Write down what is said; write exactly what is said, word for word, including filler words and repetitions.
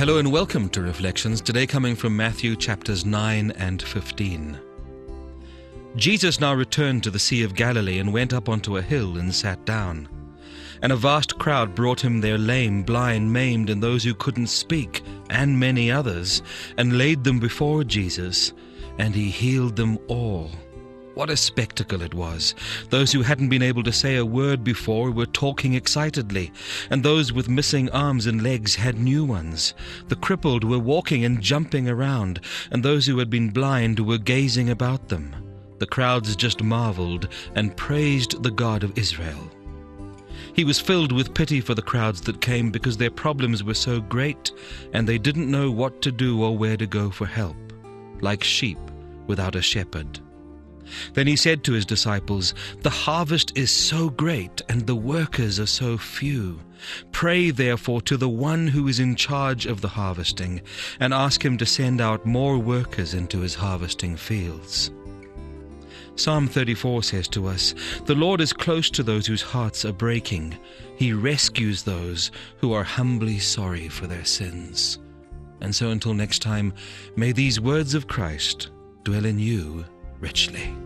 Hello and welcome to Reflections, today coming from Matthew chapters nine and fifteen. Jesus now returned to the Sea of Galilee and went up onto a hill and sat down. And a vast crowd brought him their lame, blind, maimed, and those who couldn't speak, and many others, and laid them before Jesus, and he healed them all. What a spectacle it was! Those who hadn't been able to say a word before were talking excitedly, and those with missing arms and legs had new ones. The crippled were walking and jumping around, and those who had been blind were gazing about them. The crowds just marveled and praised the God of Israel. He was filled with pity for the crowds that came because their problems were so great, and they didn't know what to do or where to go for help, like sheep without a shepherd. Then he said to his disciples, "The harvest is so great, and the workers are so few. Pray therefore to the one who is in charge of the harvesting, and ask him to send out more workers into his harvesting fields." Psalm thirty-four says to us, "The Lord is close to those whose hearts are breaking. He rescues those who are humbly sorry for their sins." And so until next time, may these words of Christ dwell in you richly.